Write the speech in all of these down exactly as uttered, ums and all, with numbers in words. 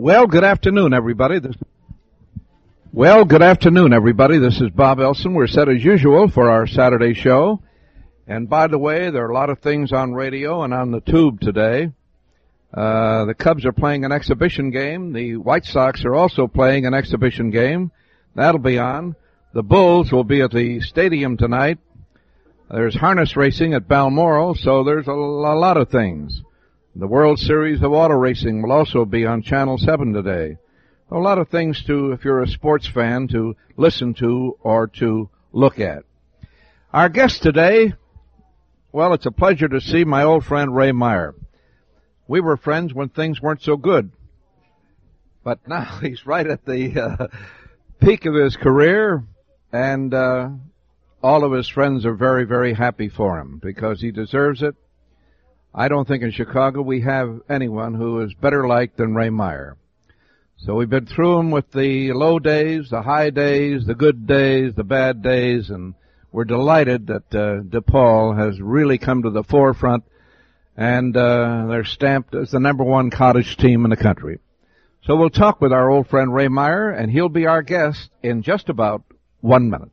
Well, good afternoon, everybody. This, well, good afternoon, everybody. This is Bob Elson. We're set as usual for our Saturday show. And by the way, there are a lot of things on radio and on the tube today. Uh, the Cubs are playing an exhibition game. The White Sox are also playing an exhibition game. That'll be on. The Bulls will be at the stadium tonight. There's harness racing at Balmoral, so there's a, a lot of things. The World Series of Auto Racing will also be on Channel seven today. A lot of things to, if you're a sports fan, to listen to or to look at. Our guest today, well, it's a pleasure to see my old friend Ray Meyer. We were friends when things weren't so good. But now he's right at the uh, peak of his career, and uh, all of his friends are very, very happy for him because he deserves it. I don't think in Chicago we have anyone who is better liked than Ray Meyer. So we've been through him with the low days, the high days, the good days, the bad days, and we're delighted that uh, DePaul has really come to the forefront, and uh, they're stamped as the number one cottage team in the country. So we'll talk with our old friend Ray Meyer, and he'll be our guest in just about one minute.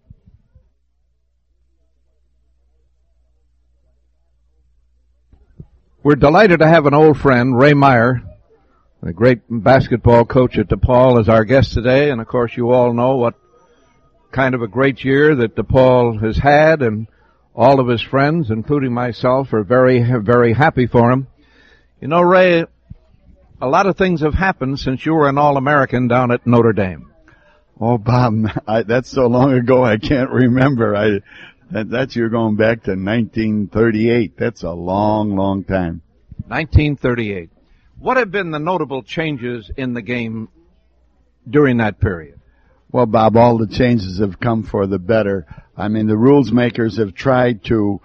We're delighted to have an old friend, Ray Meyer, the great basketball coach at DePaul, as our guest today. And, of course, you all know what kind of a great year that DePaul has had, and all of his friends, including myself, are very, very happy for him. You know, Ray, a lot of things have happened since you were an All-American down at Notre Dame. Oh, Bob, I, that's so long ago I can't remember. I that, that's you're going back to nineteen thirty-eight. That's a long, long time. nineteen thirty-eight. What have been the notable changes in the game during that period? Well, Bob, all the changes have come for the better. I mean, the rules makers have tried to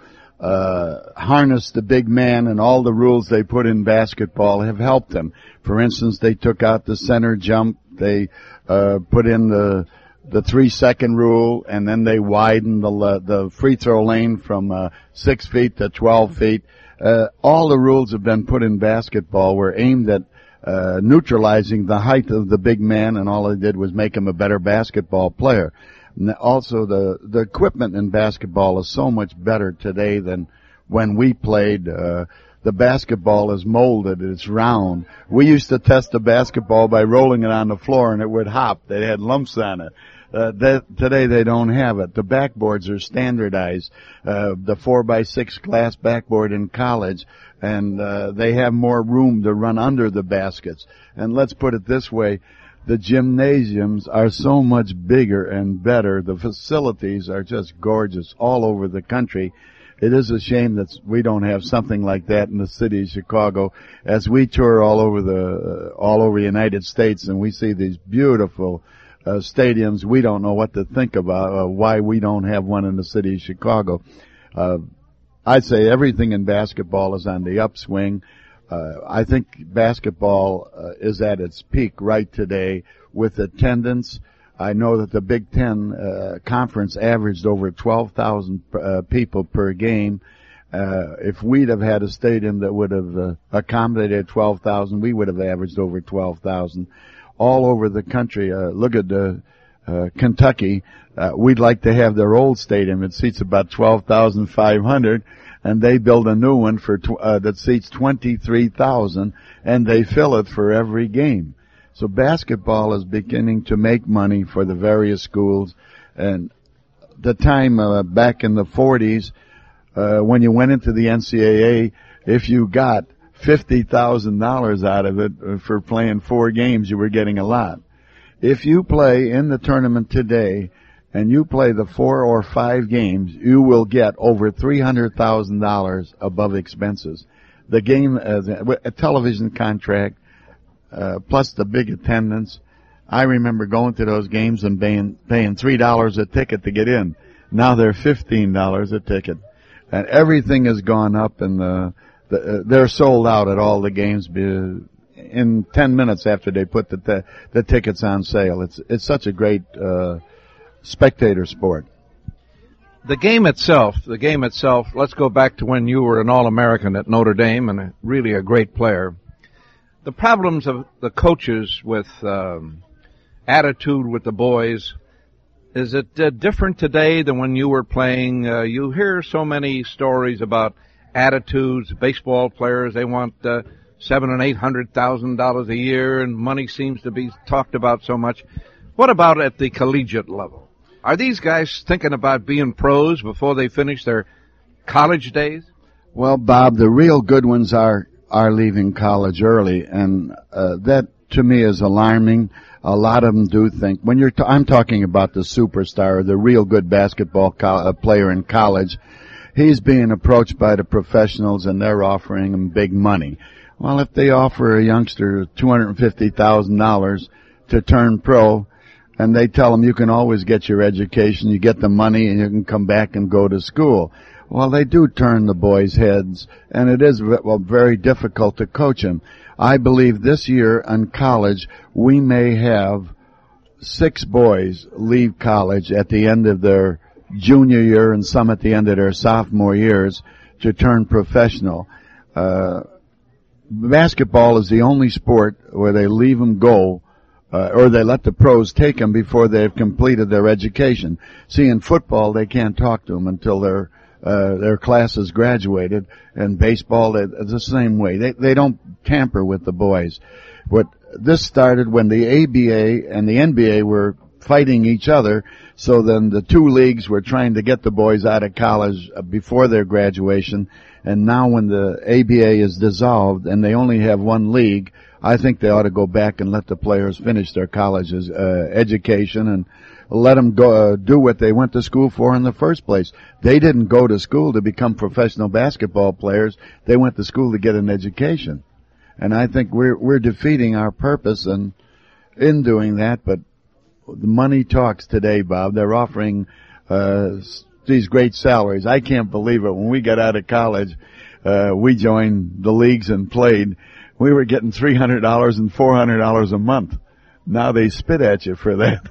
uh harness the big man, and all the rules they put in basketball have helped them. For instance, they took out the center jump. They uh put in the the three-second rule, and then they widened the the free throw lane from uh six feet to twelve feet. Uh all the rules have been put in basketball were aimed at uh neutralizing the height of the big man, and all they did was make him a better basketball player. Also, the the equipment in basketball is so much better today than when we played. Uh, the basketball is molded; it's round. We used to test the basketball by rolling it on the floor, and it would hop. They had lumps on it. Uh, that, today they don't have it. The backboards are standardized. Uh, the four by six glass backboard in college, and uh, they have more room to run under the baskets. And let's put it this way. The gymnasiums are so much bigger and better. The facilities are just gorgeous all over the country. It is a shame that we don't have something like that in the city of Chicago. As we tour all over the uh, all over the United States, and we see these beautiful uh, stadiums, we don't know what to think about uh, why we don't have one in the city of Chicago. Uh, I'd say everything in basketball is on the upswing. Uh, I think basketball uh, is at its peak right today with attendance. I know that the Big Ten uh, conference averaged over twelve thousand uh, people per game. Uh, if we'd have had a stadium that would have uh, accommodated twelve thousand, we would have averaged over twelve thousand. All over the country, uh, look at uh, uh, Kentucky. Uh, we'd like to have their old stadium. It seats about twelve thousand five hundred. And they build a new one for tw- uh, that seats twenty-three thousand, and they fill it for every game. So basketball is beginning to make money for the various schools. And the time uh, back in the forties, uh, when you went into the N C double A, if you got fifty thousand dollars out of it for playing four games, you were getting a lot. If you play in the tournament today, and you play the four or five games, you will get over three hundred thousand dollars above expenses. The game, as a, a television contract, uh, plus the big attendance. I remember going to those games and paying, paying three dollars a ticket to get in. Now they're fifteen dollars a ticket. And everything has gone up, and the, the, uh, they're sold out at all the games in ten minutes after they put the, t- the tickets on sale. It's, it's such a great, uh, spectator sport. The game itself, the game itself, let's go back to when you were an All-American at Notre Dame and really a great player. the problems of the coaches with um, attitude with the boys, is it uh, different today than when you were playing? Uh, you hear so many stories about attitudes, baseball players, they want uh, seven and eight hundred thousand dollars a year, and money seems to be talked about so much. What about at the collegiate level? Are these guys thinking about being pros before they finish their college days? Well, Bob, the real good ones are are leaving college early, and uh, that to me is alarming. A lot of them do think when you're. T- I'm talking about the superstar, the real good basketball co- uh, player in college. He's being approached by the professionals, and they're offering him big money. Well, if they offer a youngster two hundred fifty thousand dollars to turn pro, and they tell him you can always get your education, you get the money, and you can come back and go to school. Well, they do turn the boys' heads, and it is well, very difficult to coach them. I believe this year in college, we may have six boys leave college at the end of their junior year and some at the end of their sophomore years to turn professional. Uh, basketball is the only sport where they leave them go, uh, or they let the pros take them before they've completed their education. See, in football, they can't talk to them until they're Uh, their class has graduated, and baseball, it's the same way. They, they don't tamper with the boys. What, this started when the A B A and the N B A were fighting each other, so then the two leagues were trying to get the boys out of college before their graduation, and now when the A B A is dissolved and they only have one league, I think they ought to go back and let the players finish their college's uh, education and let them go uh, do what they went to school for in the first place. They didn't go to school to become professional basketball players. They went to school to get an education. And I think we're we're defeating our purpose and in doing that, but the money talks today, Bob. They're offering uh these great salaries. I can't believe it. When we got out of college, uh we joined the leagues and played. We were getting three hundred dollars and four hundred dollars a month. Now they spit at you for that.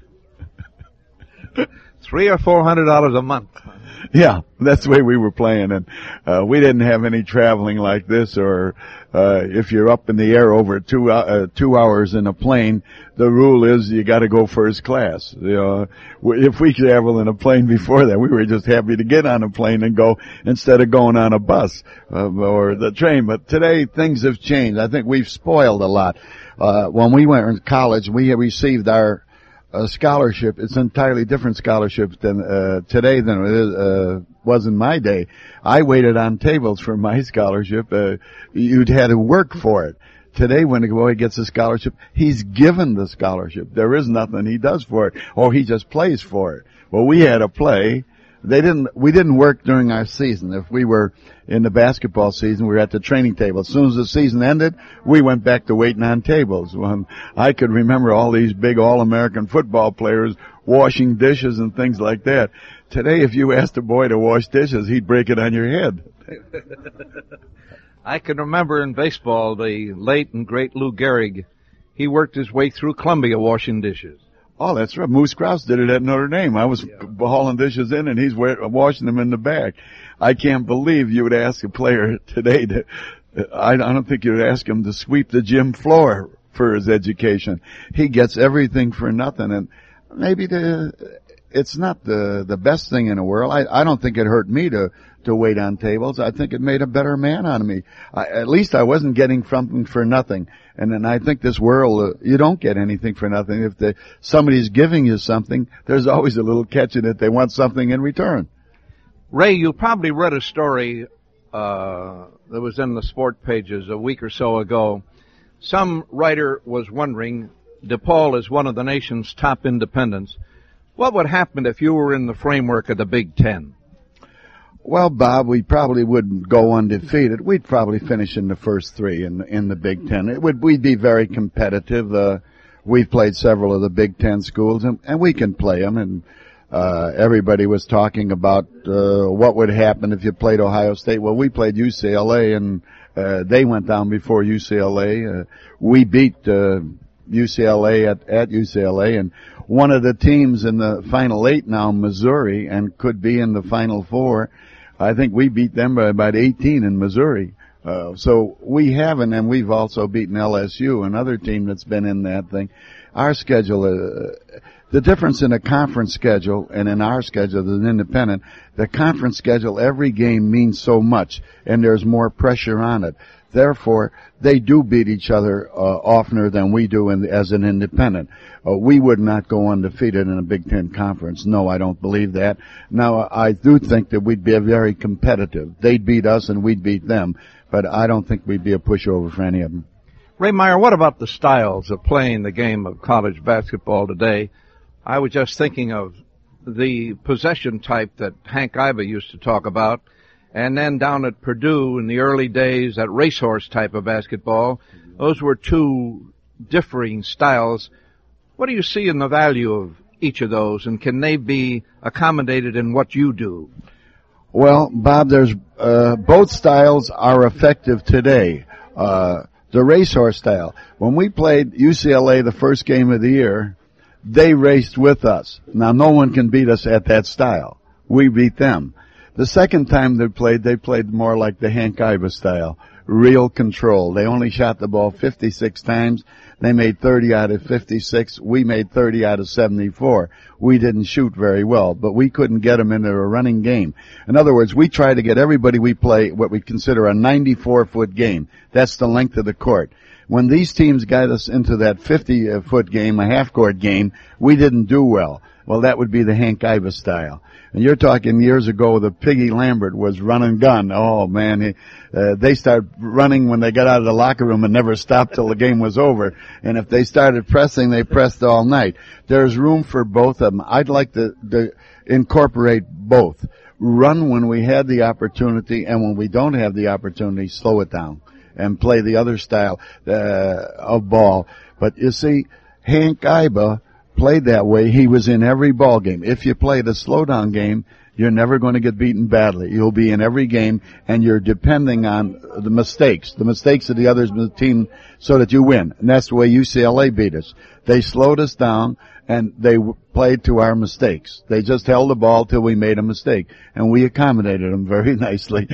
Three or four hundred dollars a month. Yeah, that's the way we were playing, and uh, we didn't have any traveling like this. Or uh, if you're up in the air over two uh, two hours in a plane, the rule is you got to go first class. You know, if we traveled in a plane before that, we were just happy to get on a plane and go instead of going on a bus uh, or the train. But today things have changed. I think we've spoiled a lot. Uh, when we went to college, we received our a scholarship. It's an entirely different scholarship than uh, today than it is, uh, was in my day. I waited on tables for my scholarship. Uh, you'd had to work for it. Today, when a boy gets a scholarship, he's given the scholarship. There is nothing he does for it, or he just plays for it. Well, we had to play. They didn't. We didn't work during our season. If we were in the basketball season, we were at the training table. As soon as the season ended, we went back to waiting on tables. When I could remember all these big All-American football players washing dishes and things like that. Today, if you asked a boy to wash dishes, he'd break it on your head. I can remember in baseball the late and great Lou Gehrig. He worked his way through Columbia washing dishes. Oh, that's right. Moose Krause did it at Notre Dame. I was yeah. hauling dishes in, and he's washing them in the back. I can't believe you would ask a player today to, I don't think you would ask him to sweep the gym floor for his education. He gets everything for nothing, and maybe the, it's not the, the best thing in the world. I, I don't think it hurt me to, to wait on tables. I think it made a better man out of me. I, at least I wasn't getting something for nothing. And then I think this world, uh, you don't get anything for nothing. If the, somebody's giving you something, there's always a little catch in it. They want something in return. Ray, you probably read a story uh that was in the sport pages a week or so ago. Some writer was wondering, DePaul is one of the nation's top independents. What would happen if you were in the framework of the Big Ten? Well, Bob, we probably wouldn't go undefeated. We'd probably finish in the first three in in the Big Ten. It would we'd be very competitive. Uh, we've played several of the Big Ten schools, and, and we can play them. And uh, everybody was talking about uh, what would happen if you played Ohio State. Well, we played U C L A, and uh, they went down before U C L A. Uh, we beat uh, U C L A at at U C L A, and one of the teams in the Final Eight now, Missouri, and could be in the Final Four. I think we beat them by about eighteen in Missouri. Uh, so we haven't, and we've also beaten L S U, another team that's been in that thing. Our schedule, uh, the difference in a conference schedule and in our schedule as an independent, the conference schedule, every game means so much, and there's more pressure on it. Therefore, they do beat each other uh, oftener than we do in, as an independent. Uh, we would not go undefeated in a Big Ten conference. No, I don't believe that. Now, I do think that we'd be very competitive. They'd beat us and we'd beat them, but I don't think we'd be a pushover for any of them. Ray Meyer, what about the styles of playing the game of college basketball today? I was just thinking of the possession type that Hank Iba used to talk about, and then down at Purdue in the early days, that racehorse type of basketball. Those were two differing styles. What do you see in the value of each of those, and can they be accommodated in what you do? Well, Bob, there's uh, both styles are effective today. Uh, the racehorse style. When we played U C L A the first game of the year, they raced with us. Now, no one can beat us at that style. We beat them. The second time they played, they played more like the Hank Iba style. Real control. They only shot the ball fifty-six times. They made thirty out of fifty-six. We made thirty out of seventy-four. We didn't shoot very well, but we couldn't get them into a running game. In other words, we try to get everybody we play what we consider a ninety-four foot game. That's the length of the court. When these teams got us into that fifty foot game, a half-court game, we didn't do well. Well, that would be the Hank Iba style. And you're talking years ago, the Piggy Lambert was run and gun. Oh, man, he, uh, they started running when they got out of the locker room and never stopped till the game was over. And if they started pressing, they pressed all night. There's room for both of them. I'd like to, to incorporate both. Run when we had the opportunity, and when we don't have the opportunity, slow it down and play the other style uh, of ball. But you see, Hank Iba played that way. He was in every ball game. If you play the slow-down game, you're never going to get beaten badly. You'll be in every game, and you're depending on the mistakes, the mistakes of the other team so that you win. And that's the way U C L A beat us. They slowed us down, and they played to our mistakes. They just held the ball till we made a mistake, and we accommodated them very nicely.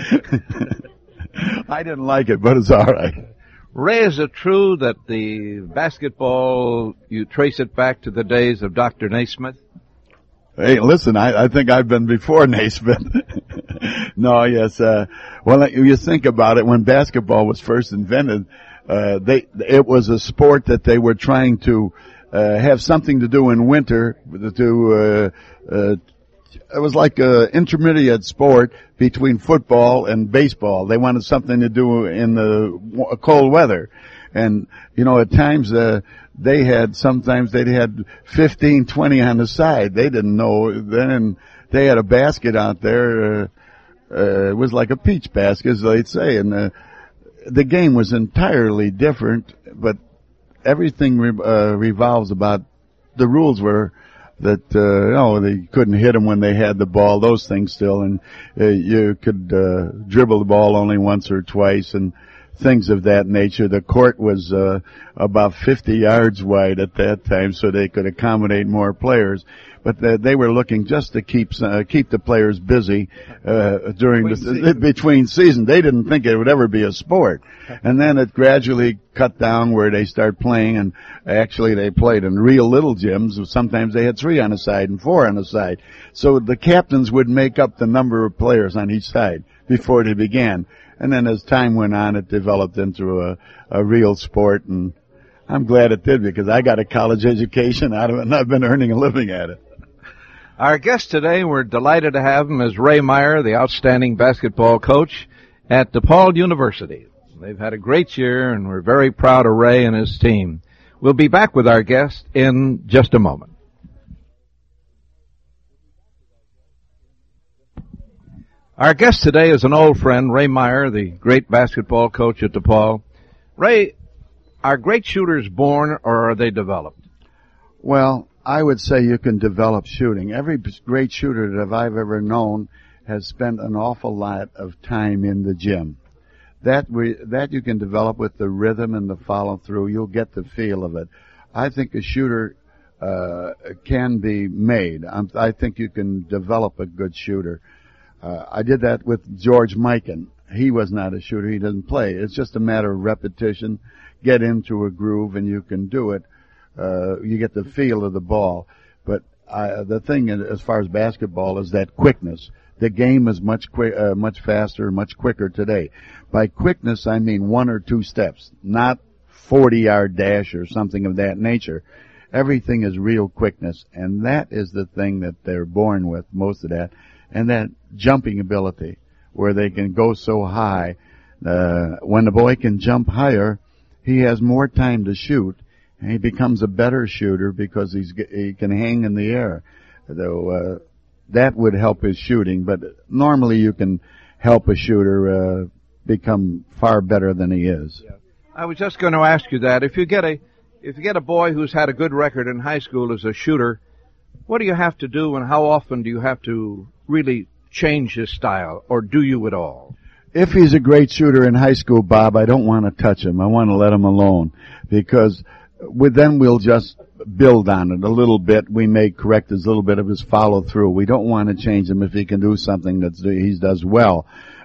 I didn't like it, but it's all right. Ray, is it true that the basketball, you trace it back to the days of Doctor Naismith? Hey, listen, I, I think I've been before Naismith. No, yes, uh, well, you think about it, when basketball was first invented, uh, they, it was a sport that they were trying to, uh, have something to do in winter to, uh, uh, it was like an intermediate sport between football and baseball. They wanted something to do in the cold weather. And, you know, at times, uh, they had, sometimes they had fifteen, twenty on the side. They didn't know. Then they had a basket out there. Uh, uh, it was like a peach basket, as they'd say. And, uh, the game was entirely different, but everything re- uh, revolves about, the rules were that, uh, you know, they couldn't hit them when they had the ball, those things still, and uh, you could uh, dribble the ball only once or twice, and things of that nature. The court was uh, about fifty yards wide at that time, so they could accommodate more players. But uh, they were looking just to keep uh, keep the players busy uh, during between the season. between season. They didn't think it would ever be a sport, and then it gradually cut down where they start playing. And actually, they played in real little gyms. Sometimes they had three on a side and four on a side. So the captains would make up the number of players on each side before they began. And then as time went on, it developed into a, a real sport. And I'm glad it did, because I got a college education out of it, and I've been earning a living at it. Our guest today, we're delighted to have him, is Ray Meyer, the outstanding basketball coach at DePaul University. They've had a great year, and we're very proud of Ray and his team. We'll be back with our guest in just a moment. Our guest today is an old friend, Ray Meyer, the great basketball coach at DePaul. Ray, are great shooters born, or are they developed? Well, I would say you can develop shooting. Every great shooter that I've ever known has spent an awful lot of time in the gym. That we, that you can develop with the rhythm and the follow through. You'll get the feel of it. I think a shooter uh can be made. I'm, I think you can develop a good shooter. Uh, I did that with George Mikan, he was not a shooter. He doesn't play. It's just a matter of repetition. Get into a groove and you can do it. Uh, you get the feel of the ball. But uh, the thing as far as basketball is that quickness. The game is much quick, uh, much faster, much quicker today. By quickness, I mean one or two steps, not forty-yard dash or something of that nature. Everything is real quickness, and that is the thing that they're born with, most of that, and that jumping ability, where they can go so high. Uh, when the boy can jump higher, he has more time to shoot, and he becomes a better shooter because he's he can hang in the air. Though uh, that would help his shooting, but normally you can help a shooter uh, become far better than he is. Yeah. I was just going to ask you that. If you get a if you get a boy who's had a good record in high school as a shooter, what do you have to do, and how often do you have to really change his style, or do you at all? If he's a great shooter in high school, Bob, I don't want to touch him. I want to let him alone, because with then we'll just build on it a little bit. We may correct his little bit of his follow through. We don't want to change him if he can do something that he does well.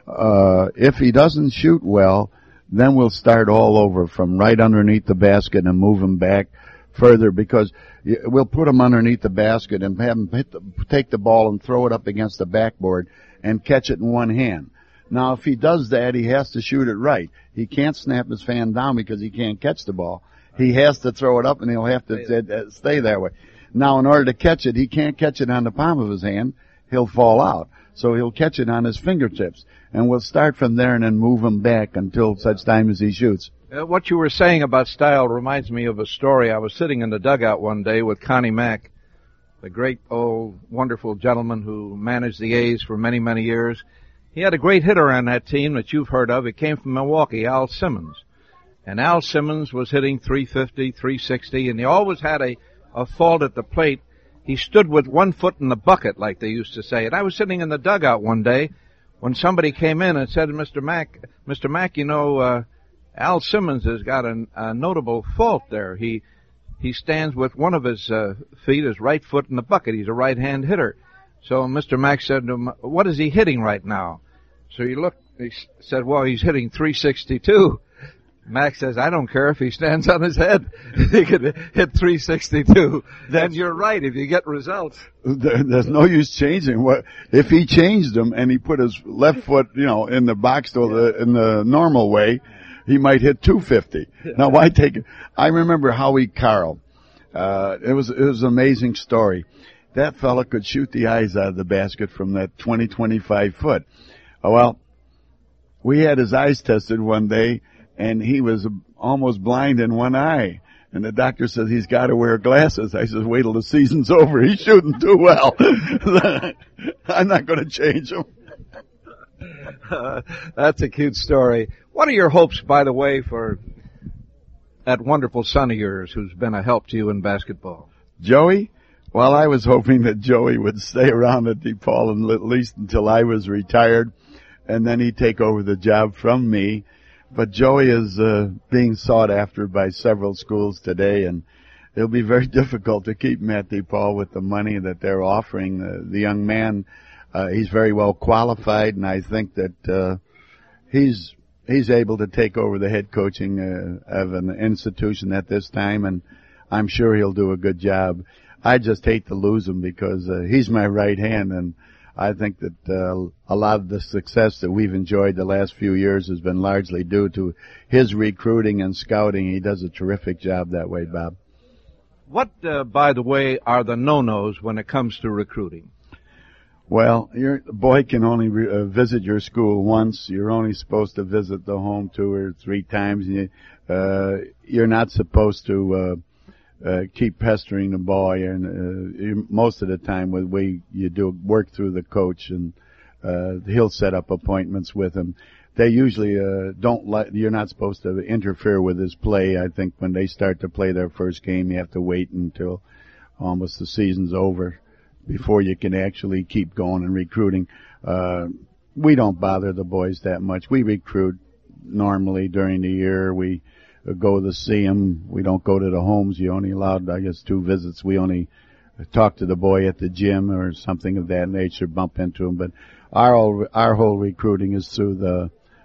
Uh, if he doesn't shoot well, then we'll start all over from right underneath the basket and move him back further, because we'll put him underneath the basket and have him hit the, take the ball and throw it up against the backboard and catch it in one hand. Now, if he does that, he has to shoot it right. He can't snap his fan down because he can't catch the ball. He has to throw it up, and he'll have to stay that way. Now, in order to catch it, he can't catch it on the palm of his hand. He'll fall out. So he'll catch it on his fingertips. And we'll start from there and then move him back until such time as he shoots. Uh, what you were saying about style reminds me of a story. I was sitting in the dugout one day with Connie Mack, the great old wonderful gentleman who managed the A's for many, many years. He had a great hitter on that team that you've heard of. It came from Milwaukee, Al Simmons. And Al Simmons was hitting three fifty, three sixty, and he always had a, a fault at the plate. He stood with one foot in the bucket, like they used to say. And I was sitting in the dugout one day when somebody came in and said, Mister Mack, Mister Mack, you know, uh, Al Simmons has got a, a notable fault there. He he stands with one of his uh, feet, his right foot in the bucket. He's a right-hand hitter. So Mister Mack said to him, what is he hitting right now? So he looked, he said, well, he's hitting three sixty-two. Max says, I don't care if he stands on his head. He could hit three sixty-two. Then you're right if you get results. There's no use changing. What if he changed them and he put his left foot, you know, in the box or the, in the normal way, he might hit two fifty. Now, why take it? I remember Howie Carroll. Uh, it was, it was an amazing story. That fella could shoot the eyes out of the basket from that twenty, twenty-five foot. Oh, well, we had his eyes tested one day, and he was almost blind in one eye. And the doctor says he's got to wear glasses. I says, wait till the season's over. He's shooting too well. I'm not going to change him. Uh, that's a cute story. What are your hopes, by the way, for that wonderful son of yours who's been a help to you in basketball? Joey? Well, I was hoping that Joey would stay around at DePaul and at least until I was retired, and then he'd take over the job from me. But Joey is uh, being sought after by several schools today, and it'll be very difficult to keep him at DePaul with the money that they're offering. Uh, the young man, uh, he's very well qualified, and I think that uh, he's he's able to take over the head coaching uh, of an institution at this time, and I'm sure he'll do a good job. I just hate to lose him because uh, he's my right hand, and I think that uh, a lot of the success that we've enjoyed the last few years has been largely due to his recruiting and scouting. He does a terrific job that way, Bob. What, uh, by the way, are the no-nos when it comes to recruiting? Well, your boy can only re- uh, visit your school once. You're only supposed to visit the home two or three times. You, uh, you're not supposed to uh, Uh, keep pestering the boy, and uh, you, most of the time, with we you do work through the coach, and uh, he'll set up appointments with him. They usually uh, don't let. You're not supposed to interfere with his play. I think when they start to play their first game, you have to wait until almost the season's over before you can actually keep going and recruiting. Uh, we don't bother the boys that much. We recruit normally during the year. We go to see him. We don't go to the homes. You only allowed, I guess, two visits. We only talk to the boy at the gym or something of that nature, bump into him. But our whole, our whole recruiting is through the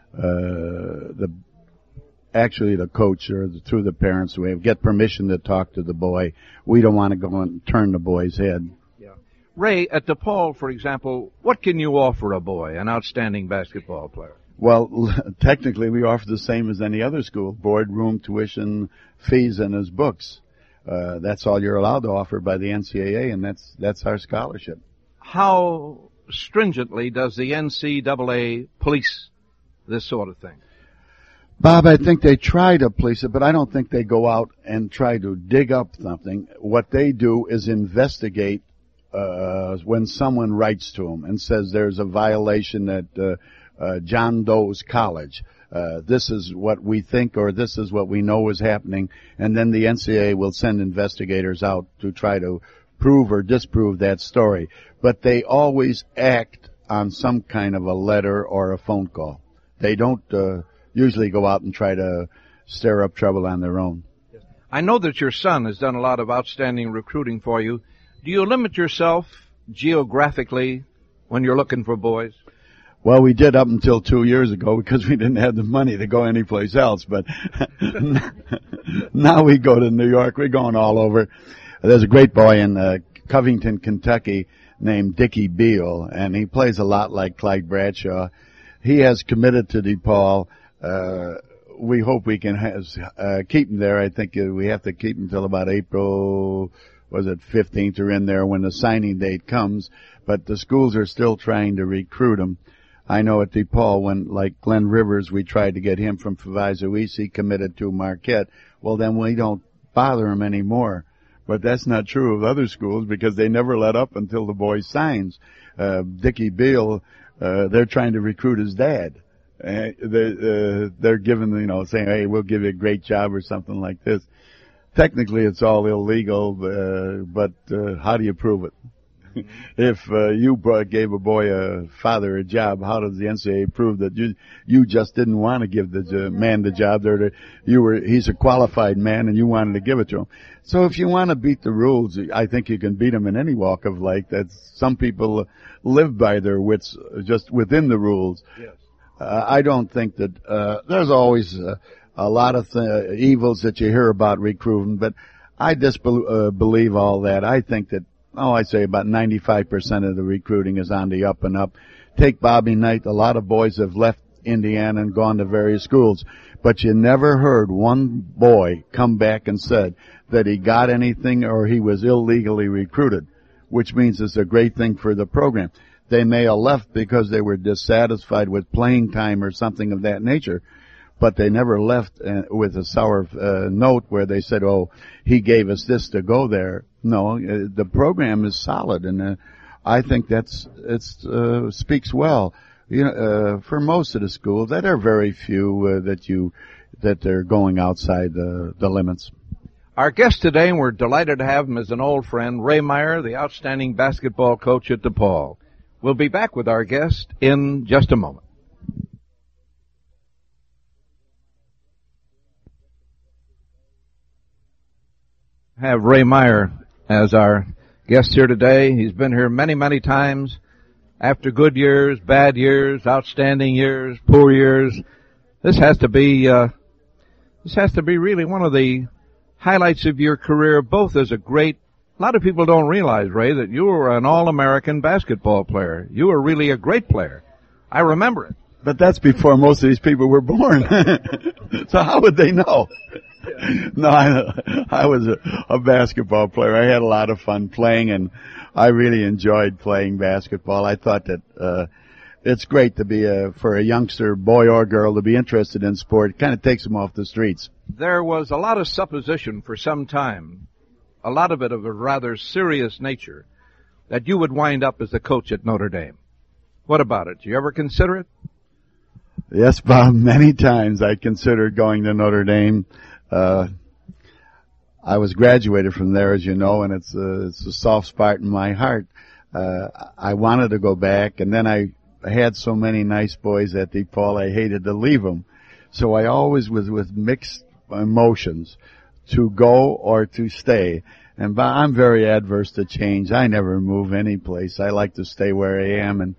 uh, the actually the coach or the, through the parents, we get permission to talk to the boy. We don't want to go and turn the boy's head. Yeah. Ray, at DePaul, for example, what can you offer a boy, an outstanding basketball player? Well, technically, we offer the same as any other school: board, room, tuition, fees, and his books. Uh, that's all you're allowed to offer by the N C double A, and that's that's our scholarship. How stringently does the N C double A police this sort of thing? Bob, I think they try to police it, but I don't think they go out and try to dig up something. What they do is investigate uh when someone writes to them and says there's a violation at uh, uh John Doe's college. Uh this is what we think, or this is what we know is happening, and then the N C double A will send investigators out to try to prove or disprove that story. But they always act on some kind of a letter or a phone call. They don't uh usually go out and try to stir up trouble on their own. I know that your son has done a lot of outstanding recruiting for you. Do you limit yourself geographically when you're looking for boys? Well, we did up until two years ago because we didn't have the money to go anyplace else. But now we go to New York. We're going all over. There's a great boy in uh, Covington, Kentucky named Dickie Beal, and he plays a lot like Clyde Bradshaw. He has committed to DePaul. Uh, we hope we can has, uh, keep him there. I think uh, we have to keep him until about April, was it fifteenth or in there when the signing date comes. But the schools are still trying to recruit him. I know at DePaul, when, like Glenn Rivers, we tried to get him from Proviso East, he committed to Marquette. Well, then we don't bother him anymore. But that's not true of other schools because they never let up until the boy signs. Uh, Dickie Beal, uh, they're trying to recruit his dad. Uh, they, uh, they're giving, you know, saying, hey, we'll give you a great job or something like this. Technically, it's all illegal, uh, but uh, how do you prove it? If uh, you brought, gave a boy a father a job, how does the N C double A prove that you you just didn't want to give the uh, man the job? There, you were he's a qualified man, and you wanted to give it to him. So if you want to beat the rules, I think you can beat them in any walk of life. That's some people live by their wits just within the rules. Yes. Uh, I don't think that uh, there's always uh, a lot of th- evils that you hear about recruiting, but I disbelieve uh, believe all that. I think that. Oh, I say about ninety-five percent of the recruiting is on the up and up. Take Bobby Knight. A lot of boys have left Indiana and gone to various schools, but you never heard one boy come back and said that he got anything or he was illegally recruited, which means it's a great thing for the program. They may have left because they were dissatisfied with playing time or something of that nature, but they never left uh, with a sour uh, note where they said, oh, he gave us this to go there. No, uh, the program is solid, and uh, I think that's it's uh, speaks well. You know, uh, for most of the schools, that are very few uh, that you that they're going outside the the limits. Our guest today, and we're delighted to have him as an old friend, Ray Meyer, the outstanding basketball coach at DePaul. We'll be back with our guest in just a moment. Have Ray Meyer as our guest here today. He's been here many, many times. After good years, bad years, outstanding years, poor years. This has to be, uh, this has to be really one of the highlights of your career, both as a great, a lot of people don't realize, Ray, that you were an All-American basketball player. You were really a great player. I remember it. But that's before most of these people were born. So how would they know? No, I, I was a, a basketball player. I had a lot of fun playing, and I really enjoyed playing basketball. I thought that uh it's great to be a, for a youngster, boy or girl, to be interested in sport. It kind of takes them off the streets. There was a lot of supposition for some time, a lot of it of a rather serious nature, that you would wind up as the coach at Notre Dame. What about it? Did you ever consider it? Yes, Bob, many times I considered going to Notre Dame. Uh, I was graduated from there, as you know, and it's a, it's a soft spot in my heart. Uh, I wanted to go back, and then I had so many nice boys at DePaul, I hated to leave them. So I always was with mixed emotions to go or to stay. And Bob, I'm very adverse to change. I never move any place. I like to stay where I am, and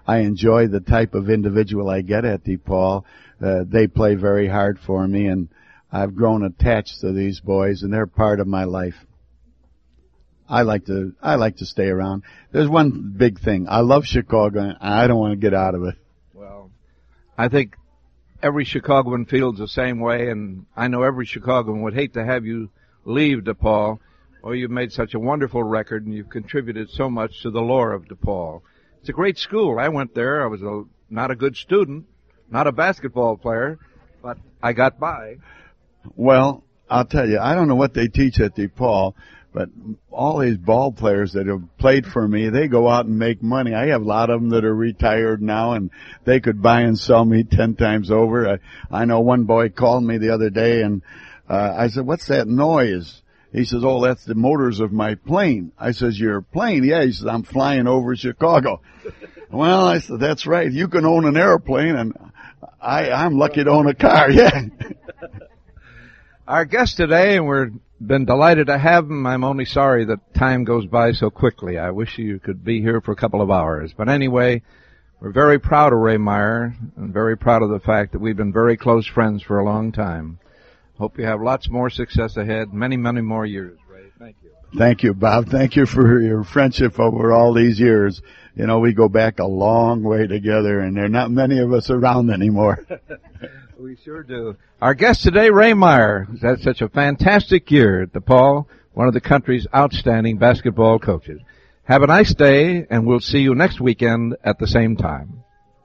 I enjoy the type of individual I get at DePaul. Uh, they play very hard for me, and I've grown attached to these boys, and they're part of my life. I like to, I like to stay around. There's one big thing. I love Chicago, and I don't want to get out of it. Well, I think every Chicagoan feels the same way, and I know every Chicagoan would hate to have you leave DePaul. Oh, you've made such a wonderful record, and you've contributed so much to the lore of DePaul. It's a great school. I went there. I was a, not a good student, not a basketball player, but I got by. Well, I'll tell you, I don't know what they teach at DePaul, but all these ball players that have played for me, they go out and make money. I have a lot of them that are retired now, and they could buy and sell me ten times over. I, I know one boy called me the other day, and uh, I said, "What's that noise?" He says, "Oh, that's the motors of my plane." I says, "Your plane?" "Yeah." He says, "I'm flying over Chicago." Well, I said, "That's right. You can own an airplane, and I, I'm lucky to own a car." Yeah. Our guest today, and we've been delighted to have him. I'm only sorry that time goes by so quickly. I wish you could be here for a couple of hours. But anyway, we're very proud of Ray Meyer, and very proud of the fact that we've been very close friends for a long time. Hope you have lots more success ahead, many, many more years, Ray. Thank you. Thank you, Bob. Thank you for your friendship over all these years. You know, we go back a long way together, and there are not many of us around anymore. We sure do. Our guest today, Ray Meyer, has had such a fantastic year at DePaul, one of the country's outstanding basketball coaches. Have a nice day, and we'll see you next weekend at the same time.